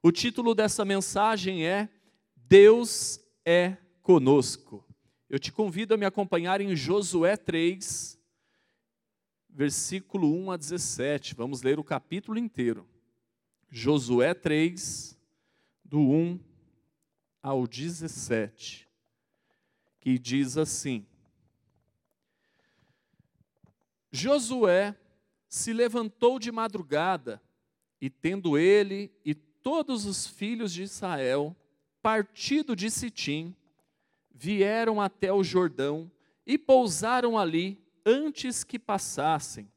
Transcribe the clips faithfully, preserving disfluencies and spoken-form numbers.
O título dessa mensagem é Deus é conosco. Eu te convido a me acompanhar em Josué três, versículo um a dezessete. Vamos ler o capítulo inteiro. Josué três, do um ao dezessete, que diz assim: Josué se levantou de madrugada, e tendo ele e todos os filhos de Israel partido de Sitim, vieram até o Jordão e pousaram ali antes que passassem.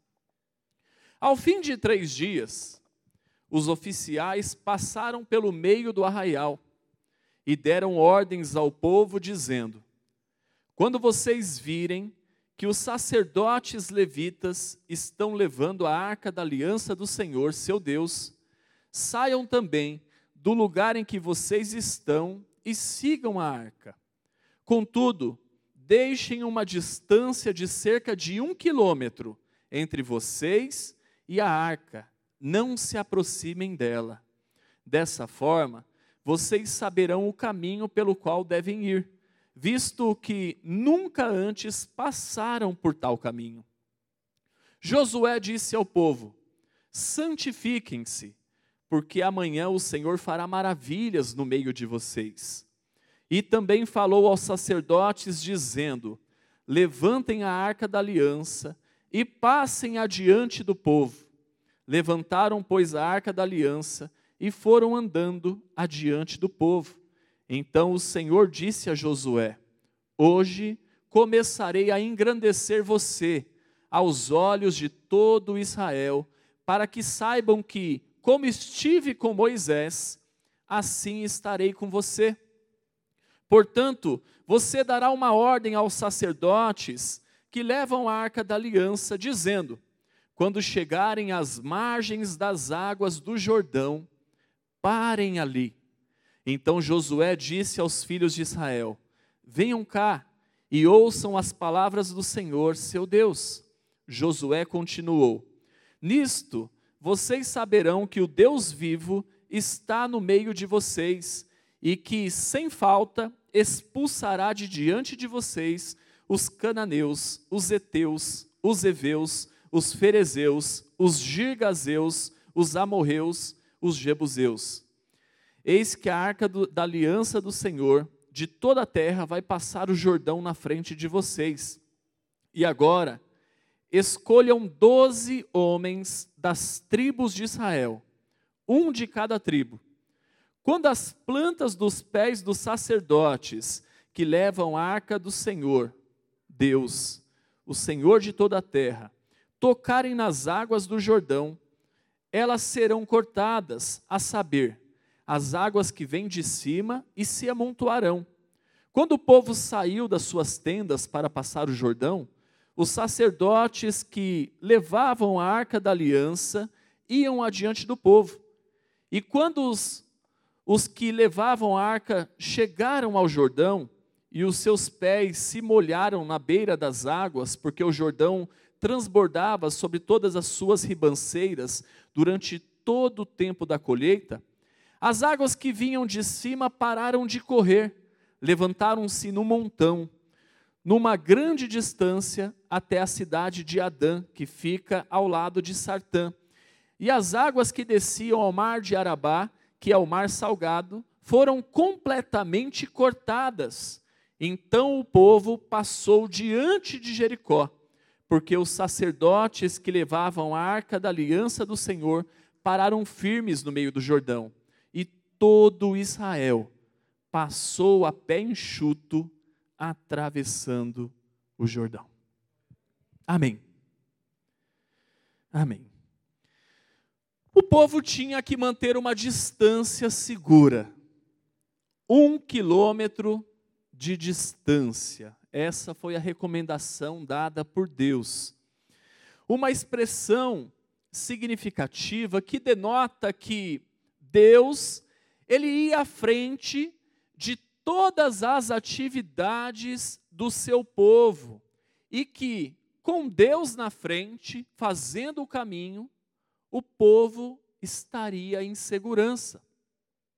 Ao fim de três dias, os oficiais passaram pelo meio do arraial e deram ordens ao povo, dizendo: quando vocês virem que os sacerdotes levitas estão levando a arca da aliança do Senhor, seu Deus, saiam também do lugar em que vocês estão e sigam a arca. Contudo, deixem uma distância de cerca de um quilômetro entre vocês e a arca, não se aproximem dela. Dessa forma, vocês saberão o caminho pelo qual devem ir, visto que nunca antes passaram por tal caminho. Josué disse ao povo: santifiquem-se, porque amanhã o Senhor fará maravilhas no meio de vocês. E também falou aos sacerdotes, dizendo: levantem a arca da aliança e passem adiante do povo. Levantaram, pois, a arca da aliança e foram andando adiante do povo. Então o Senhor disse a Josué: hoje começarei a engrandecer você aos olhos de todo Israel, para que saibam que, como estive com Moisés, assim estarei com você. Portanto, você dará uma ordem aos sacerdotes que levam a arca da aliança, dizendo: quando chegarem às margens das águas do Jordão, parem ali. Então Josué disse aos filhos de Israel: venham cá e ouçam as palavras do Senhor, seu Deus. Josué continuou: nisto vocês saberão que o Deus vivo está no meio de vocês, e que, sem falta, expulsará de diante de vocês os cananeus, os heteus, os heveus, os ferezeus, os girgazeus, os amorreus, os jebuseus. Eis que a arca do, da aliança do Senhor de toda a terra vai passar o Jordão na frente de vocês. E agora, escolham doze homens das tribos de Israel, um de cada tribo. Quando as plantas dos pés dos sacerdotes que levam a arca do Senhor, Deus, o Senhor de toda a terra, tocarem nas águas do Jordão, elas serão cortadas, a saber, as águas que vêm de cima e se amontoarão. Quando o povo saiu das suas tendas para passar o Jordão, os sacerdotes que levavam a arca da aliança iam adiante do povo. E quando os, os que levavam a arca chegaram ao Jordão, e os seus pés se molharam na beira das águas, porque o Jordão transbordava sobre todas as suas ribanceiras durante todo o tempo da colheita, as águas que vinham de cima pararam de correr, levantaram-se no montão, numa grande distância até a cidade de Adã, que fica ao lado de Sartã. E as águas que desciam ao mar de Arabá, que é o mar salgado, foram completamente cortadas. Então o povo passou diante de Jericó, porque os sacerdotes que levavam a arca da aliança do Senhor pararam firmes no meio do Jordão. E todo Israel passou a pé enxuto, atravessando o Jordão. Amém. Amém. O povo tinha que manter uma distância segura. Um quilômetro de distância. Essa foi a recomendação dada por Deus. Uma expressão significativa que denota que Deus, ele ia à frente de todas as atividades do seu povo, e que, com Deus na frente, fazendo o caminho, o povo estaria em segurança.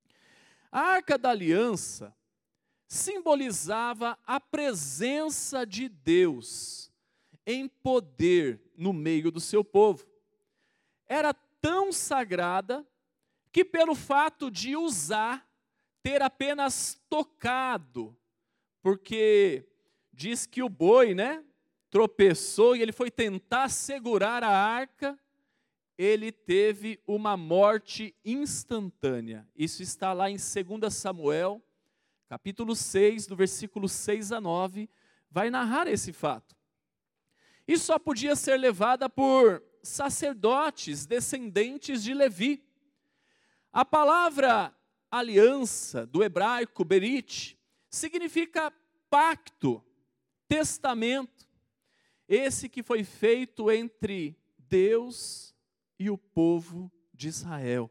A Arca da Aliança simbolizava a presença de Deus em poder no meio do seu povo. Era tão sagrada que, pelo fato de usar, ter apenas tocado, porque diz que o boi, né, tropeçou e ele foi tentar segurar a arca, ele teve uma morte instantânea. Isso está lá em dois Samuel, capítulo seis, do versículo seis a nove, vai narrar esse fato. E só podia ser levada por sacerdotes descendentes de Levi. A palavra aliança, do hebraico berit, significa pacto, testamento, esse que foi feito entre Deus e o povo de Israel.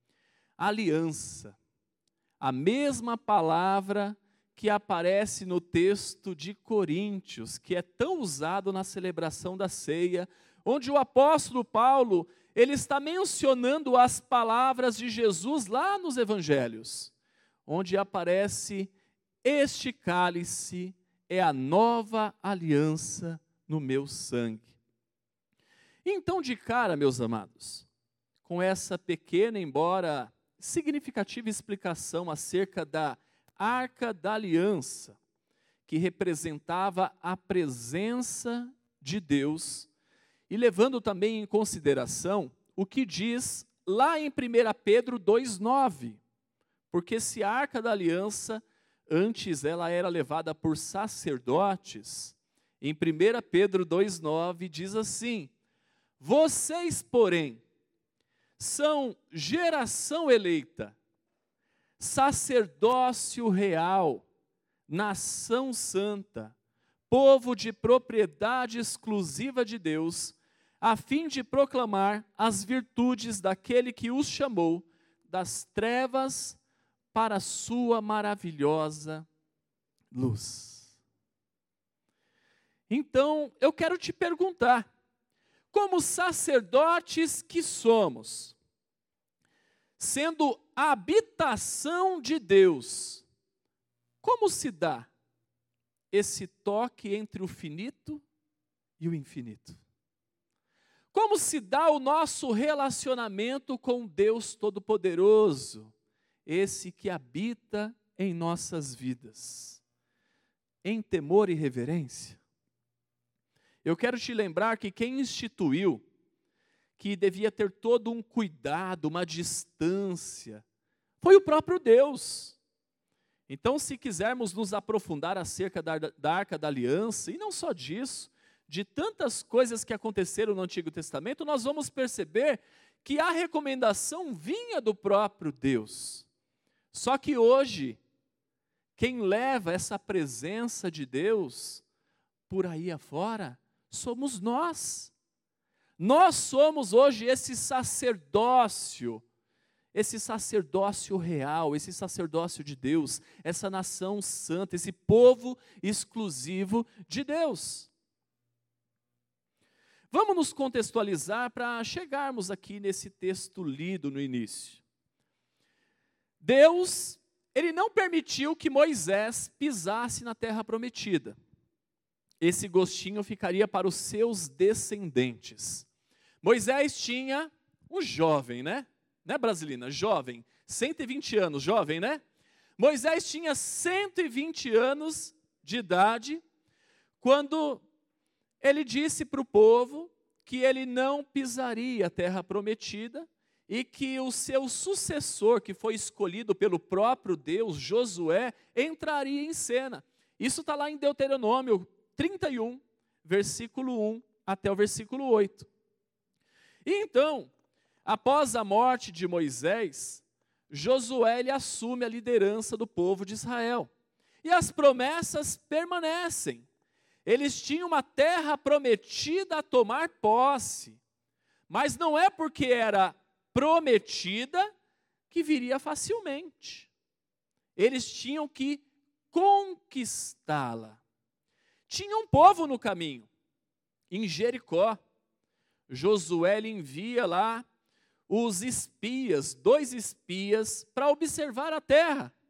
Aliança, a mesma palavra que aparece no texto de Coríntios, que é tão usado na celebração da ceia, onde o apóstolo Paulo, ele está mencionando as palavras de Jesus lá nos evangelhos, onde aparece: este cálice é a nova aliança no meu sangue. Então, de cara, meus amados, com essa pequena, embora significativa explicação acerca da Arca da Aliança, que representava a presença de Deus, e levando também em consideração o que diz lá em primeira Pedro dois, nove, porque se a Arca da Aliança, antes ela era levada por sacerdotes, em primeira Pedro dois, nove diz assim: vocês, porém, são geração eleita, sacerdócio real, nação santa, povo de propriedade exclusiva de Deus, a fim de proclamar as virtudes daquele que os chamou das trevas para a sua maravilhosa luz. Então, eu quero te perguntar, como sacerdotes que somos, sendo a habitação de Deus, como se dá esse toque entre o finito e o infinito? Como se dá o nosso relacionamento com Deus Todo-Poderoso, esse que habita em nossas vidas, em temor e reverência? Eu quero te lembrar que quem instituiu que devia ter todo um cuidado, uma distância, foi o próprio Deus. Então, se quisermos nos aprofundar acerca da, da Arca da Aliança, e não só disso, de tantas coisas que aconteceram no Antigo Testamento, nós vamos perceber que a recomendação vinha do próprio Deus. Só que hoje, quem leva essa presença de Deus por aí afora, somos nós. Nós somos hoje esse sacerdócio, esse sacerdócio real, esse sacerdócio de Deus, essa nação santa, esse povo exclusivo de Deus. Vamos nos contextualizar para chegarmos aqui nesse texto lido no início. Deus, ele não permitiu que Moisés pisasse na terra prometida. Esse gostinho ficaria para os seus descendentes. Moisés tinha um jovem, né? Né, Brasilina? Jovem, cento e vinte anos, jovem, né? Moisés tinha cento e vinte anos de idade, quando ele disse para o povo que ele não pisaria a terra prometida e que o seu sucessor, que foi escolhido pelo próprio Deus, Josué, entraria em cena. Isso está lá em Deuteronômio trinta e um, versículo um até o versículo oito. E então, após a morte de Moisés, Josué ele assume a liderança do povo de Israel. E as promessas permanecem. Eles tinham uma terra prometida a tomar posse. Mas não é porque era prometida que viria facilmente. Eles tinham que conquistá-la. Tinha um povo no caminho, em Jericó. Josué ele envia lá os espias, dois espias, para observar a terra.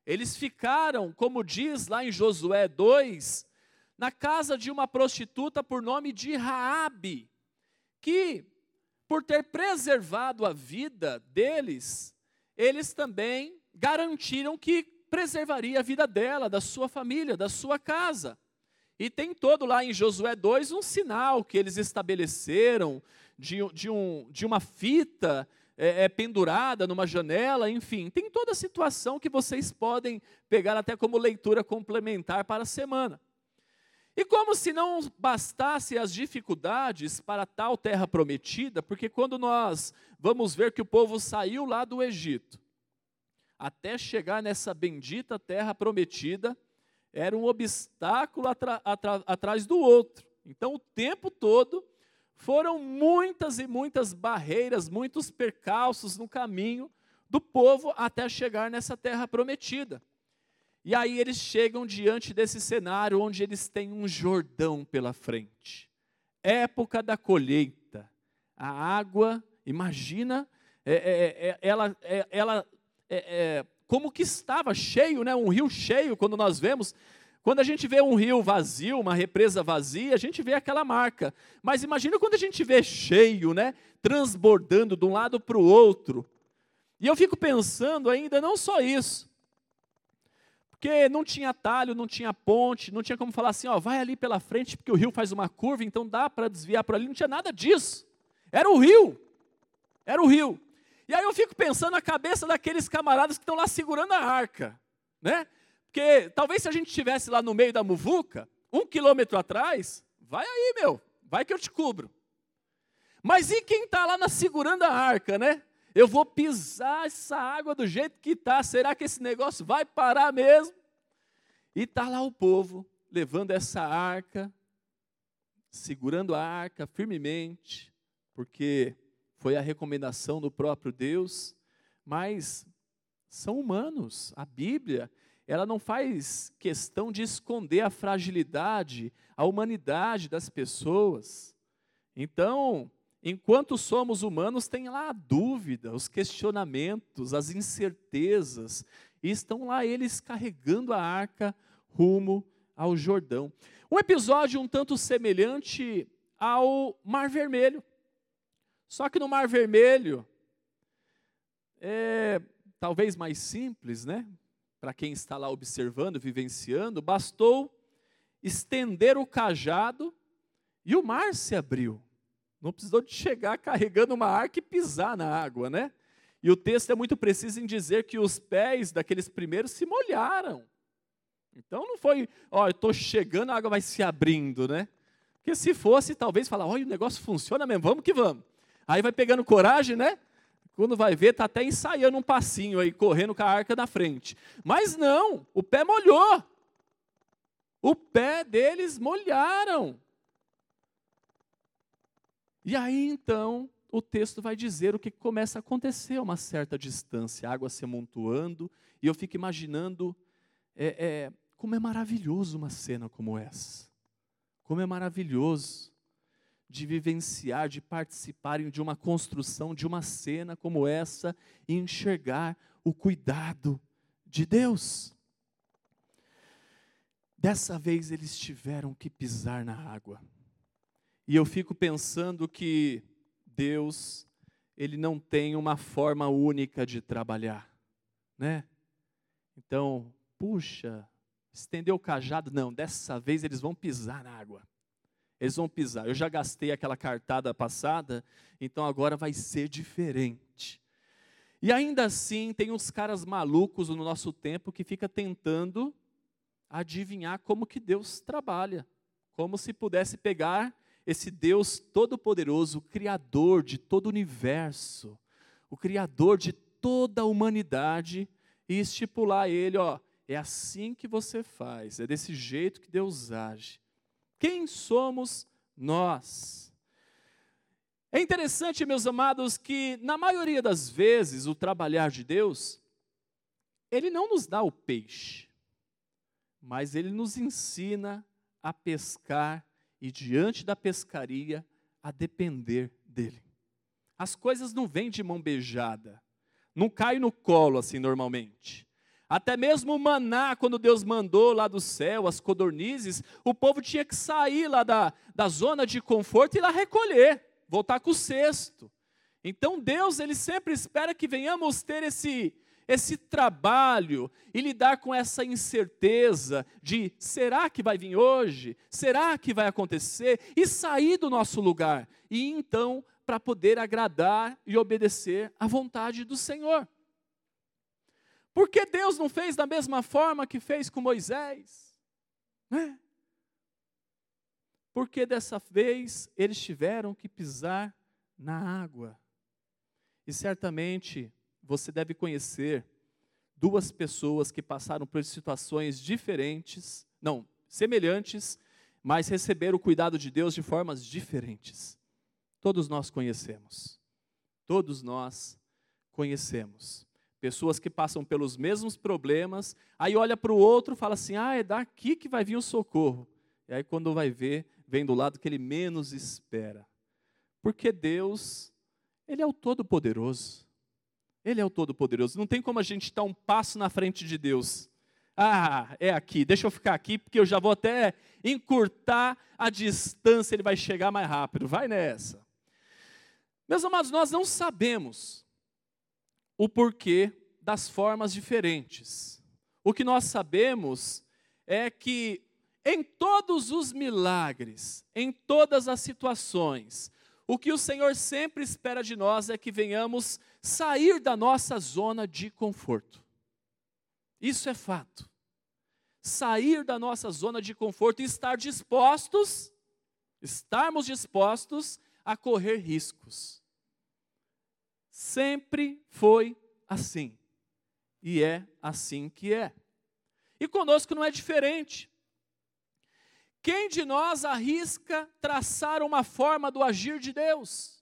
Eles ficaram, como diz lá em Josué dois, na casa de uma prostituta por nome de Raabe, que, por ter preservado a vida deles, eles também garantiram que preservaria a vida dela, da sua família, da sua casa. E tem todo lá em Josué dois um sinal que eles estabeleceram de, de, um, de uma fita é, é, pendurada numa janela, enfim. Tem toda a situação que vocês podem pegar até como leitura complementar para a semana. E como se não bastasse as dificuldades para tal terra prometida, porque quando nós vamos ver que o povo saiu lá do Egito, até chegar nessa bendita terra prometida, era um obstáculo atra, atra, atrás do outro. Então, o tempo todo, foram muitas e muitas barreiras, muitos percalços no caminho do povo até chegar nessa terra prometida. E aí eles chegam diante desse cenário onde eles têm um Jordão pela frente. Época da colheita. A água, imagina, é, é, é, ela, é, ela é, é, como que estava cheio, né? Um rio cheio, quando nós vemos. Quando a gente vê um rio vazio, uma represa vazia, a gente vê aquela marca. Mas imagina quando a gente vê cheio, né? Transbordando de um lado para o outro. E eu fico pensando ainda, não só isso. Porque não tinha atalho, não tinha ponte, não tinha como falar assim, ó, vai ali pela frente, porque o rio faz uma curva, então dá para desviar por ali, não tinha nada disso. Era o rio, era o rio. E aí eu fico pensando na cabeça daqueles camaradas que estão lá segurando a arca, né? Porque talvez se a gente estivesse lá no meio da muvuca, um quilômetro atrás, vai aí, meu, vai que eu te cubro. Mas e quem está lá na segurando a arca, né? Eu vou pisar essa água do jeito que está. Será que esse negócio vai parar mesmo? E está lá o povo, levando essa arca, segurando a arca firmemente, porque foi a recomendação do próprio Deus, mas são humanos. A Bíblia, ela não faz questão de esconder a fragilidade, a humanidade das pessoas. Então, enquanto somos humanos, tem lá a dúvida, os questionamentos, as incertezas, e estão lá eles carregando a arca rumo ao Jordão. Um episódio um tanto semelhante ao Mar Vermelho. Só que no Mar Vermelho, é talvez mais simples, né? Para quem está lá observando, vivenciando, bastou estender o cajado e o mar se abriu. Não precisou de chegar carregando uma arca e pisar na água, né? E o texto é muito preciso em dizer que os pés daqueles primeiros se molharam. Então não foi, ó, eu estou chegando, a água vai se abrindo, né? Porque se fosse, talvez falar, olha, o negócio funciona mesmo, vamos que vamos. Aí vai pegando coragem, né? Quando vai ver, está até ensaiando um passinho aí, correndo com a arca na frente. Mas não, o pé molhou. O pé deles molharam. E aí, então, o texto vai dizer o que começa a acontecer a uma certa distância, a água se amontoando, e eu fico imaginando é, é, como é maravilhoso uma cena como essa. Como é maravilhoso de vivenciar, de participarem de uma construção, de uma cena como essa, e enxergar o cuidado de Deus. Dessa vez eles tiveram que pisar na água. E eu fico pensando que Deus, Ele não tem uma forma única de trabalhar, né? Então, puxa, estendeu o cajado? Não, dessa vez eles vão pisar na água. Eles vão pisar. Eu já gastei aquela cartada passada, então agora vai ser diferente. E ainda assim, tem uns caras malucos no nosso tempo que fica tentando adivinhar como que Deus trabalha. Como se pudesse pegar esse Deus todo-poderoso, o Criador de todo o universo, o Criador de toda a humanidade, e estipular Ele, ó, é assim que você faz, é desse jeito que Deus age. Quem somos nós? É interessante, meus amados, que na maioria das vezes o trabalhar de Deus, Ele não nos dá o peixe, mas Ele nos ensina a pescar e diante da pescaria, a depender dEle. As coisas não vêm de mão beijada, não caem no colo assim normalmente. Até mesmo o maná, quando Deus mandou lá do céu, as codornizes, o povo tinha que sair lá da, da zona de conforto e ir lá recolher, voltar com o cesto. Então Deus, Ele sempre espera que venhamos ter esse, esse trabalho e lidar com essa incerteza de, será que vai vir hoje? Será que vai acontecer? E sair do nosso lugar. E então, para poder agradar e obedecer à vontade do Senhor. Por que Deus não fez da mesma forma que fez com Moisés? Né? Porque dessa vez eles tiveram que pisar na água. E certamente você deve conhecer duas pessoas que passaram por situações diferentes, não, semelhantes, mas receberam o cuidado de Deus de formas diferentes. Todos nós conhecemos. Todos nós conhecemos. Pessoas que passam pelos mesmos problemas, aí olha para o outro e fala assim, ah, é daqui que vai vir o socorro. E aí quando vai ver, vem do lado que ele menos espera. Porque Deus, Ele é o Todo-Poderoso. Ele é o Todo-Poderoso. Não tem como a gente estar um passo na frente de Deus. Ah, é aqui, deixa eu ficar aqui, porque eu já vou até encurtar a distância, Ele vai chegar mais rápido. Vai nessa. Meus amados, nós não sabemos o porquê das formas diferentes. O que nós sabemos é que em todos os milagres, em todas as situações, o que o Senhor sempre espera de nós é que venhamos sair da nossa zona de conforto. Isso é fato. Sair da nossa zona de conforto e estar dispostos, estarmos dispostos a correr riscos. Sempre foi assim. E é assim que é. E conosco não é diferente. Quem de nós arrisca traçar uma forma do agir de Deus?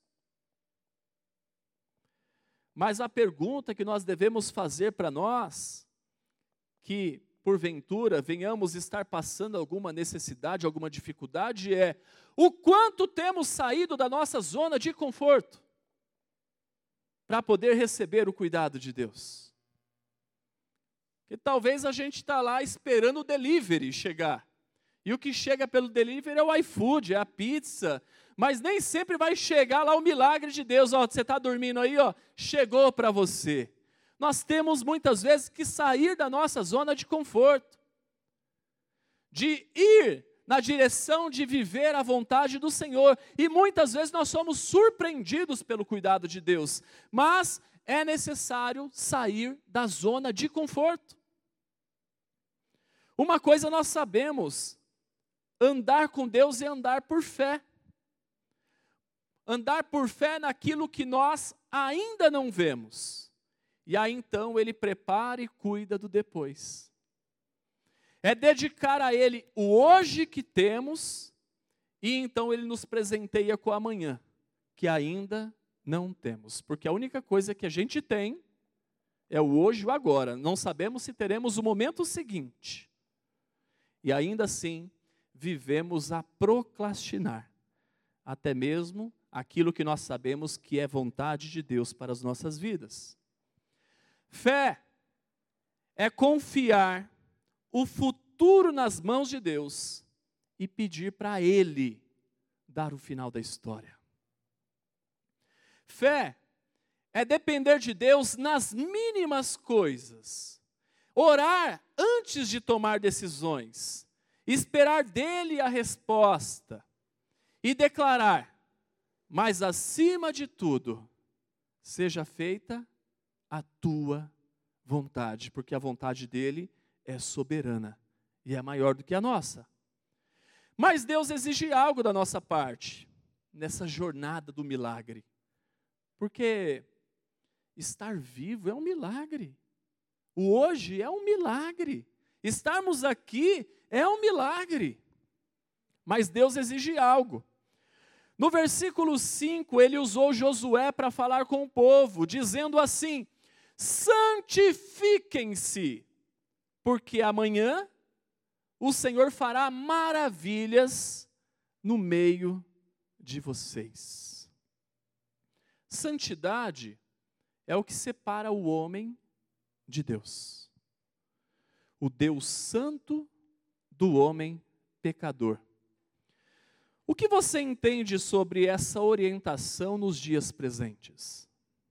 Mas a pergunta que nós devemos fazer para nós, que porventura venhamos estar passando alguma necessidade, alguma dificuldade, é: o quanto temos saído da nossa zona de conforto para poder receber o cuidado de Deus? Que talvez a gente está lá esperando o delivery chegar. E o que chega pelo delivery é o iFood, é a pizza. Mas nem sempre vai chegar lá o milagre de Deus. Ó, você está dormindo aí, ó, chegou para você. Nós temos muitas vezes que sair da nossa zona de conforto. De ir na direção de viver a vontade do Senhor. E muitas vezes nós somos surpreendidos pelo cuidado de Deus. Mas é necessário sair da zona de conforto. Uma coisa nós sabemos: andar com Deus é andar por fé. Andar por fé naquilo que nós ainda não vemos. E aí então Ele prepara e cuida do depois. É dedicar a Ele o hoje que temos, e então Ele nos presenteia com o amanhã, que ainda não temos. Porque a única coisa que a gente tem é o hoje e o agora. Não sabemos se teremos o momento seguinte. E ainda assim, vivemos a procrastinar, até mesmo aquilo que nós sabemos que é vontade de Deus para as nossas vidas. Fé é confiar o futuro nas mãos de Deus e pedir para Ele dar o final da história. Fé é depender de Deus nas mínimas coisas. Orar antes de tomar decisões, esperar dele a resposta e declarar: mas acima de tudo, seja feita a tua vontade, porque a vontade dele é soberana e é maior do que a nossa. Mas Deus exige algo da nossa parte, nessa jornada do milagre, porque estar vivo é um milagre. O hoje é um milagre. Estarmos aqui é um milagre. Mas Deus exige algo. No versículo cinco, ele usou Josué para falar com o povo, dizendo assim: santifiquem-se, porque amanhã o Senhor fará maravilhas no meio de vocês. Santidade é o que separa o homem de Deus. o Deus santo do homem pecador. O que você entende sobre essa orientação nos dias presentes?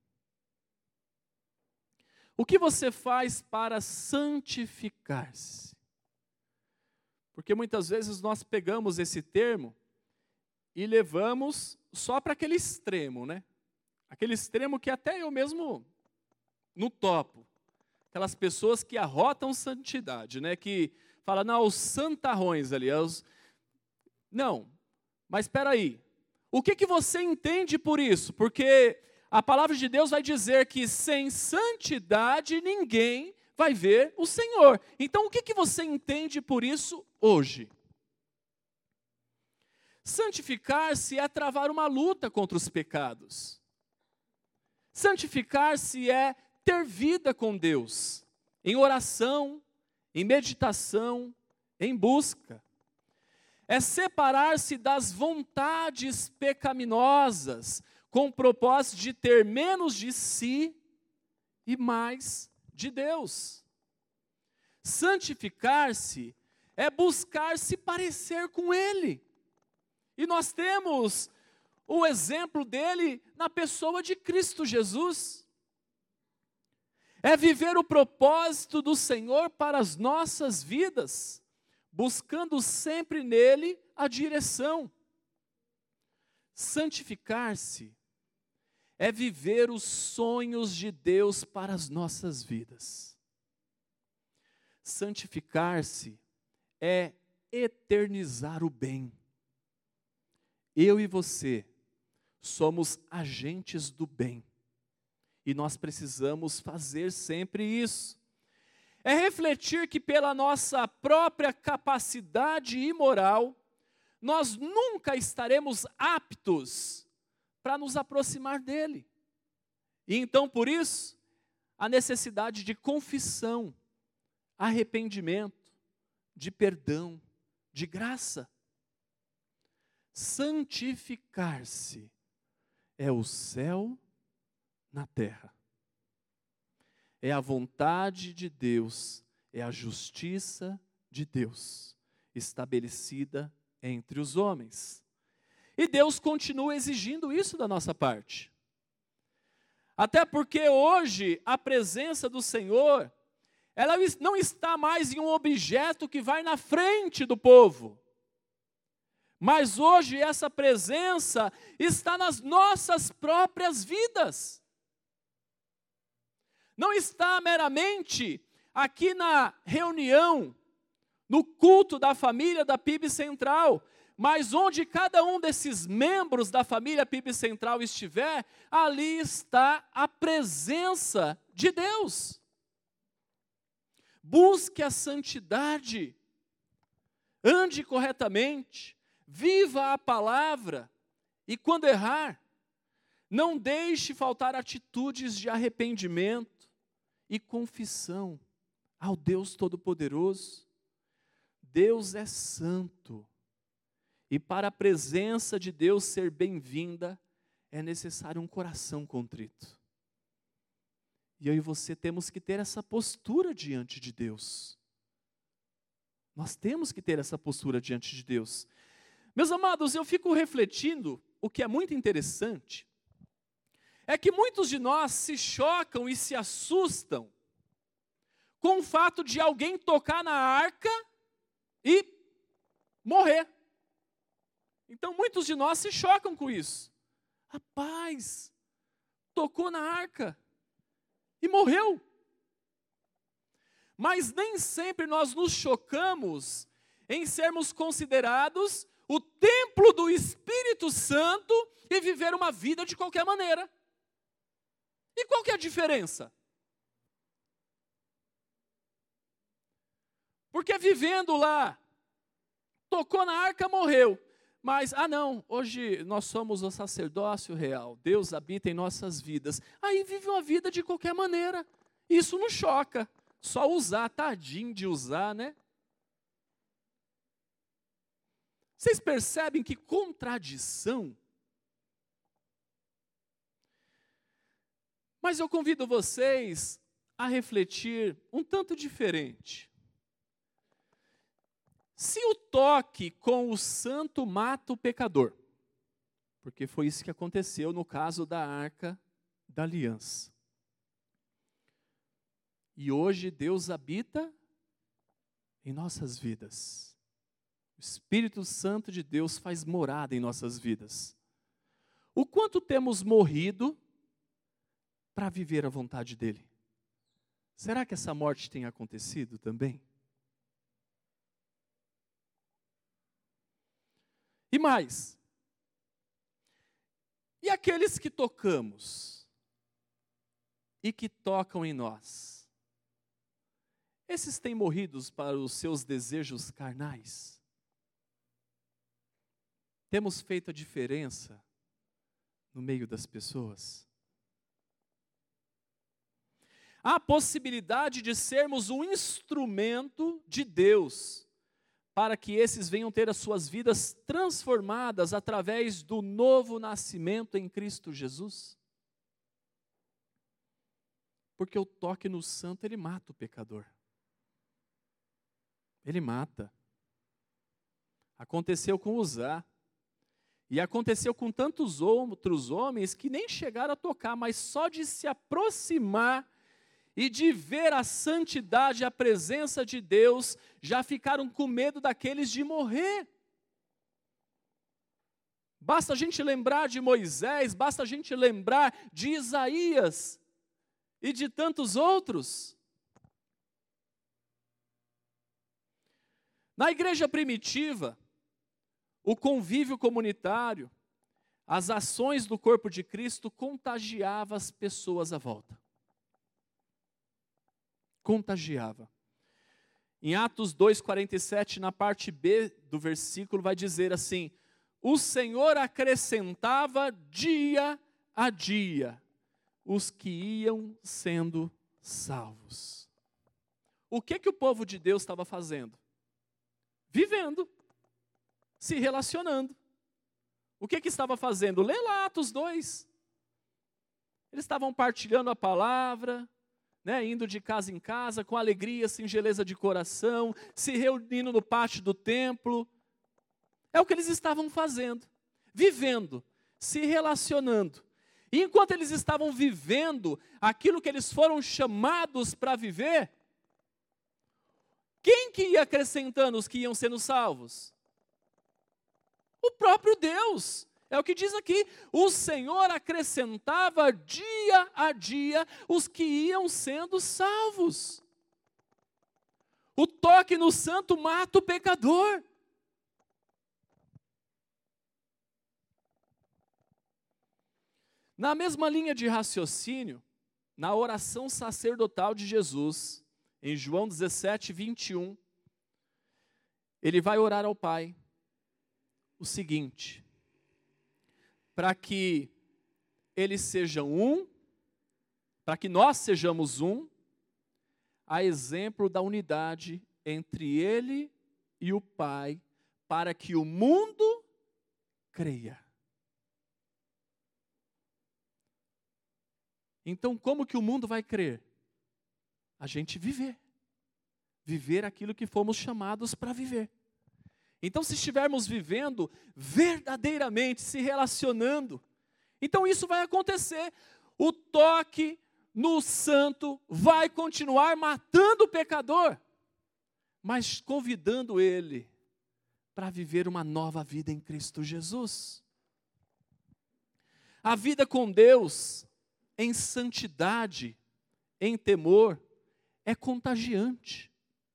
O que você faz para santificar-se? Porque muitas vezes nós pegamos esse termo e levamos só para aquele extremo, né? Aquele extremo que até eu mesmo não topo. Aquelas pessoas que arrotam santidade, né? Que falam, não, os santarrões ali. Os... Não, mas espera aí. O que, que você entende por isso? Porque a palavra de Deus vai dizer que sem santidade ninguém vai ver o Senhor. Então, o que, que você entende por isso hoje? Santificar-se é travar uma luta contra os pecados. Santificar-se é ter vida com Deus, em oração, em meditação, em busca. É separar-se das vontades pecaminosas, com o propósito de ter menos de si e mais de Deus. Santificar-se é buscar se parecer com Ele. E nós temos o exemplo dele na pessoa de Cristo Jesus. É viver o propósito do Senhor para as nossas vidas, buscando sempre nele a direção. Santificar-se é viver os sonhos de Deus para as nossas vidas. Santificar-se é eternizar o bem. Eu e você somos agentes do bem. E nós precisamos fazer sempre isso. É refletir que pela nossa própria capacidade imoral, nós nunca estaremos aptos para nos aproximar dele. E então, por isso, a necessidade de confissão, arrependimento, de perdão, de graça. Santificar-se é o céu na terra. É a vontade de Deus, é a justiça de Deus, estabelecida entre os homens. E Deus continua exigindo isso da nossa parte. Até porque hoje a presença do Senhor, ela não está mais em um objeto que vai na frente do povo. Mas hoje essa presença está nas nossas próprias vidas. Não está meramente aqui na reunião, no culto da família da P I B Central, mas onde cada um desses membros da família P I B Central estiver, ali está a presença de Deus. Busque a santidade, ande corretamente, viva a palavra, e quando errar, não deixe faltar atitudes de arrependimento e confissão ao Deus Todo-Poderoso. Deus é santo, e para a presença de Deus ser bem-vinda, é necessário um coração contrito. E eu e você temos que ter essa postura diante de Deus. Nós temos que ter essa postura diante de Deus. Meus amados, eu fico refletindo, o que é muito interessante, é que muitos de nós se chocam e se assustam com o fato de alguém tocar na arca e morrer. Então muitos de nós se chocam com isso. Rapaz, tocou na arca e morreu. Mas nem sempre nós nos chocamos em sermos considerados o templo do Espírito Santo e viver uma vida de qualquer maneira. E qual que é a diferença? Porque vivendo lá, tocou na arca, morreu. Mas, ah não, hoje nós somos o sacerdócio real, Deus habita em nossas vidas. Aí vive uma vida de qualquer maneira. Isso não choca. Só usar, tadinho de usar, né? Vocês percebem que contradição? Mas eu convido vocês a refletir um tanto diferente. Se o toque com o santo mata o pecador, porque foi isso que aconteceu no caso da Arca da Aliança. E hoje Deus habita em nossas vidas. O Espírito Santo de Deus faz morada em nossas vidas. O quanto temos morrido para viver a vontade dEle? Será que essa morte tem acontecido também? E mais, e aqueles que tocamos e que tocam em nós? Esses têm morrido para os seus desejos carnais? Temos feito a diferença no meio das pessoas? Há a possibilidade de sermos um instrumento de Deus para que esses venham ter as suas vidas transformadas através do novo nascimento em Cristo Jesus? Porque o toque no santo, ele mata o pecador. Ele mata. Aconteceu com Uzá. E aconteceu com tantos outros homens que nem chegaram a tocar, mas só de se aproximar e de ver a santidade, a presença de Deus, já ficaram com medo daqueles de morrer. Basta a gente lembrar de Moisés, basta a gente lembrar de Isaías e de tantos outros. Na igreja primitiva, o convívio comunitário, as ações do corpo de Cristo contagiava as pessoas à volta. Contagiava. Em Atos dois, quarenta e sete, na parte B do versículo, vai dizer assim: o Senhor acrescentava dia a dia os que iam sendo salvos. O que que o povo de Deus estava fazendo? Vivendo, se relacionando. O que que estava fazendo? Lê lá Atos dois. Eles estavam partilhando a palavra, né, indo de casa em casa, com alegria, singeleza de coração, se reunindo no pátio do templo. É o que eles estavam fazendo, vivendo, se relacionando. E enquanto eles estavam vivendo aquilo que eles foram chamados para viver, quem que ia acrescentando os que iam sendo salvos? O próprio Deus. É o que diz aqui: o Senhor acrescentava dia a dia os que iam sendo salvos. O toque no santo mata o pecador. Na mesma linha de raciocínio, na oração sacerdotal de Jesus, em João dezessete, vinte e um, ele vai orar ao Pai o seguinte: para que eles sejam um, para que nós sejamos um, a exemplo da unidade entre Ele e o Pai, para que o mundo creia. Então, como que o mundo vai crer? A gente viver. Viver aquilo que fomos chamados para viver. Então, se estivermos vivendo verdadeiramente, se relacionando, então isso vai acontecer. O toque no santo vai continuar matando o pecador, mas convidando ele para viver uma nova vida em Cristo Jesus. A vida com Deus, em santidade, em temor, é contagiante.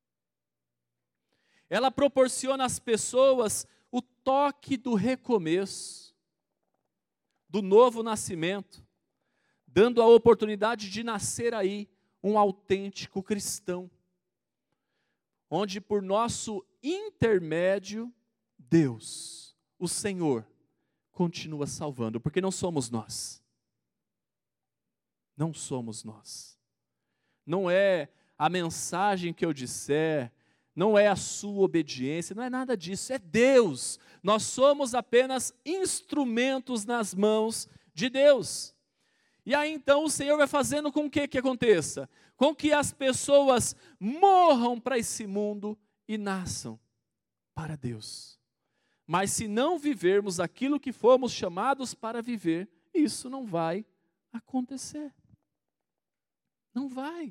Ela proporciona às pessoas o toque do recomeço, do novo nascimento, dando a oportunidade de nascer aí um autêntico cristão, onde por nosso intermédio, Deus, o Senhor, continua salvando, porque não somos nós. Não somos nós. Não é a mensagem que eu disser, não é a sua obediência, não é nada disso, é Deus. Nós somos apenas instrumentos nas mãos de Deus. E aí então o Senhor vai fazendo com que que aconteça? Com que as pessoas morram para esse mundo e nasçam para Deus. Mas se não vivermos aquilo que fomos chamados para viver, isso não vai acontecer. Não vai.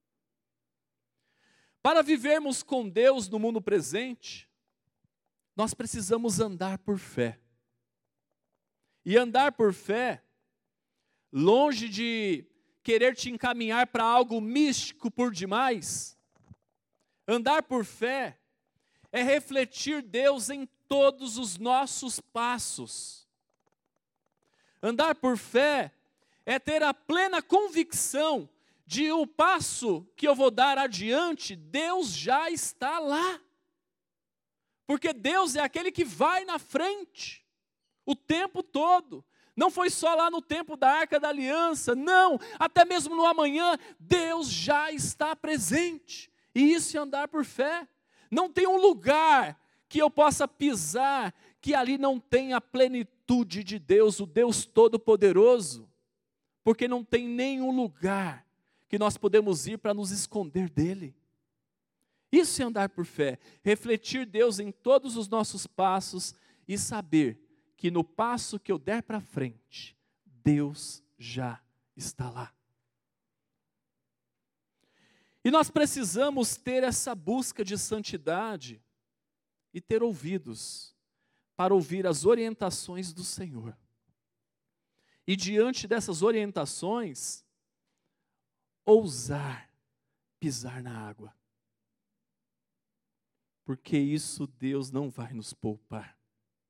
Para vivermos com Deus no mundo presente, nós precisamos andar por fé. E andar por fé, longe de querer te encaminhar para algo místico por demais, andar por fé é refletir Deus em todos os nossos passos. Andar por fé é ter a plena convicção de o passo que eu vou dar adiante, Deus já está lá. Porque Deus é aquele que vai na frente o tempo todo. Não foi só lá no tempo da Arca da Aliança, não, até mesmo no amanhã, Deus já está presente. E isso é andar por fé. Não tem um lugar que eu possa pisar, que ali não tenha a plenitude de Deus, o Deus Todo-Poderoso. Porque não tem nenhum lugar que nós podemos ir para nos esconder dele. Isso é andar por fé, refletir Deus em todos os nossos passos e saber que no passo que eu der para frente, Deus já está lá. E nós precisamos ter essa busca de santidade e ter ouvidos para ouvir as orientações do Senhor. E diante dessas orientações, ousar pisar na água. Porque isso Deus não vai nos poupar.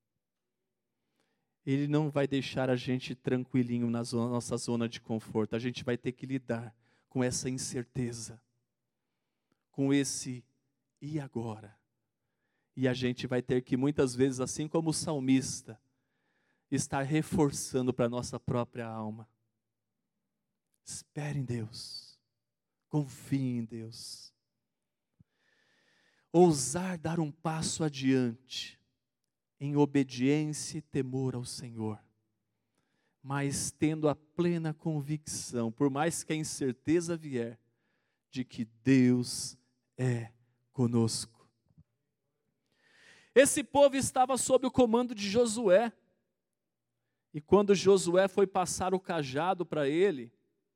Ele não vai deixar a gente tranquilinho na zona, nossa zona de conforto. A gente vai ter que lidar com essa incerteza, com esse e agora. E a gente vai ter que muitas vezes, assim como o salmista, estar reforçando para a nossa própria alma. Espere em Deus, confie em Deus. Ousar dar um passo adiante, em obediência e temor ao Senhor, mas tendo a plena convicção, por mais que a incerteza vier, de que Deus é conosco. Esse povo estava sob o comando de Josué, e quando Josué foi passar o cajado para ele,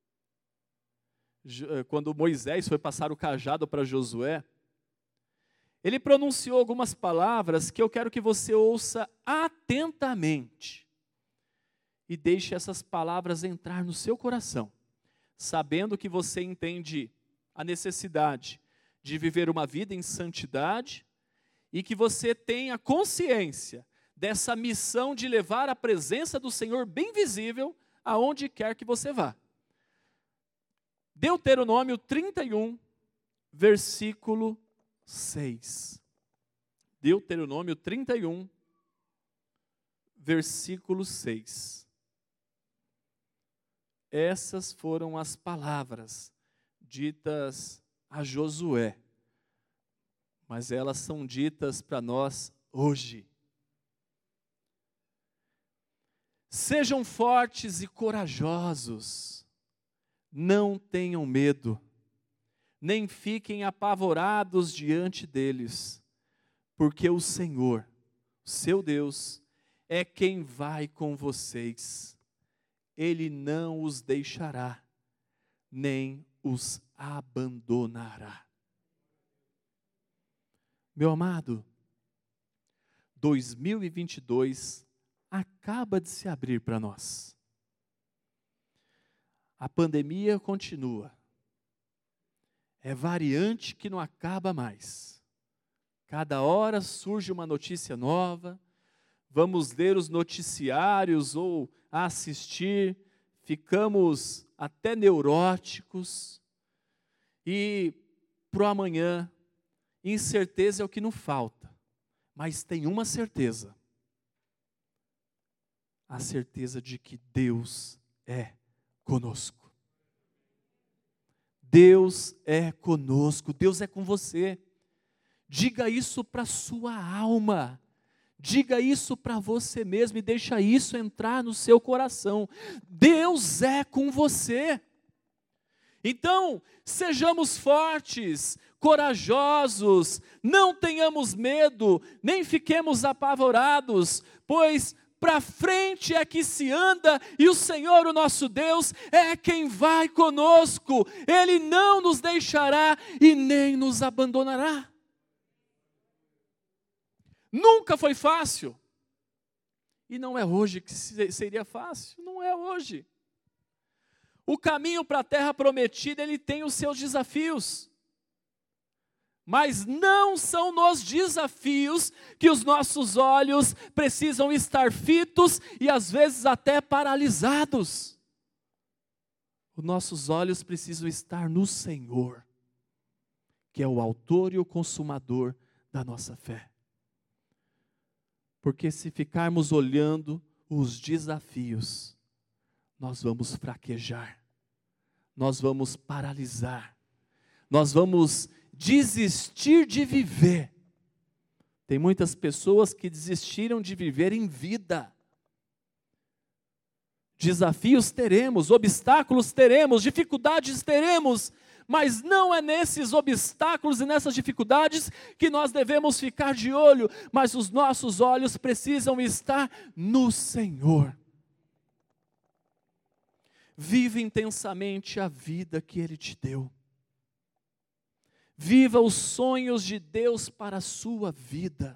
quando Moisés foi passar o cajado para Josué, ele pronunciou algumas palavras que eu quero que você ouça atentamente e deixe essas palavras entrar no seu coração, sabendo que você entende a necessidade de viver uma vida em santidade e que você tenha consciência dessa missão de levar a presença do Senhor bem visível aonde quer que você vá. Deuteronômio trinta e um, versículo seis. Deuteronômio trinta e um, versículo seis. Essas foram as palavras ditas a Josué, mas elas são ditas para nós hoje. Sejam fortes e corajosos, não tenham medo, nem fiquem apavorados diante deles, porque o Senhor, seu Deus, é quem vai com vocês. Ele não os deixará, nem os abandonará. Meu amado, dois mil e vinte e dois acaba de se abrir para nós. A pandemia continua. É variante que não acaba mais. Cada hora surge uma notícia nova, vamos ler os noticiários ou assistir, ficamos até neuróticos, e para o amanhã, incerteza é o que não falta, mas tem uma certeza, a certeza de que Deus é conosco. Deus é conosco, Deus é com você. Diga isso para a sua alma, diga isso para você mesmo e deixa isso entrar no seu coração. Deus é com você. Então, sejamos fortes, corajosos, não tenhamos medo, nem fiquemos apavorados, pois para frente é que se anda, e o Senhor, o nosso Deus, é quem vai conosco. Ele não nos deixará e nem nos abandonará. Nunca foi fácil. E não é hoje que seria fácil, não é hoje. O caminho para a terra prometida, ele tem os seus desafios. Mas não são nos desafios que os nossos olhos precisam estar fitos e às vezes até paralisados. Os nossos olhos precisam estar no Senhor, que é o autor e o consumador da nossa fé. Porque se ficarmos olhando os desafios, nós vamos fraquejar, nós vamos paralisar, nós vamos desistir de viver. Tem muitas pessoas que desistiram de viver em vida. Desafios teremos, obstáculos teremos, dificuldades teremos, mas não é nesses obstáculos e nessas dificuldades que nós devemos ficar de olho, mas os nossos olhos precisam estar no Senhor. Vive intensamente a vida que Ele te deu. Viva os sonhos de Deus para a sua vida.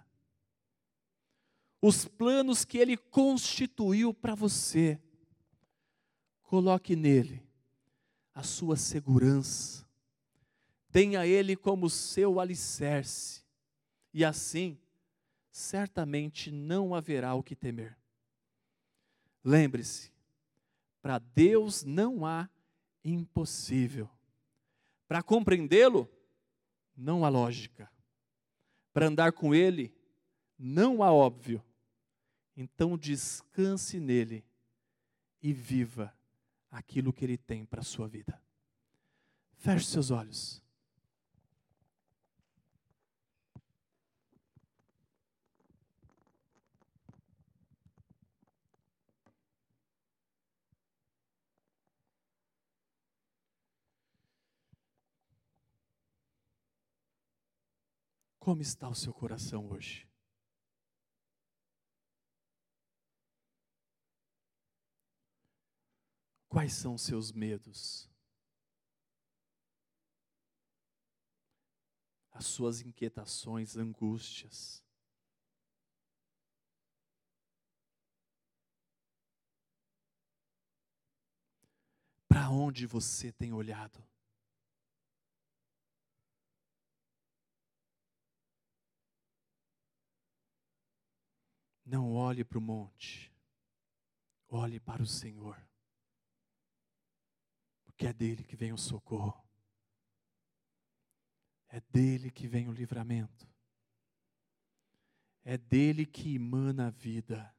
Os planos que Ele constituiu para você. Coloque nele a sua segurança. Tenha Ele como seu alicerce. E assim, certamente não haverá o que temer. Lembre-se, para Deus não há impossível. Para compreendê-lo, não há lógica. Para andar com Ele, não há óbvio. Então descanse nele e viva aquilo que Ele tem para a sua vida. Feche seus olhos. Como está o seu coração hoje? Quais são os seus medos? As suas inquietações, angústias? Para onde você tem olhado? Não olhe para o monte, olhe para o Senhor, porque é dele que vem o socorro, é dele que vem o livramento, é dele que emana a vida.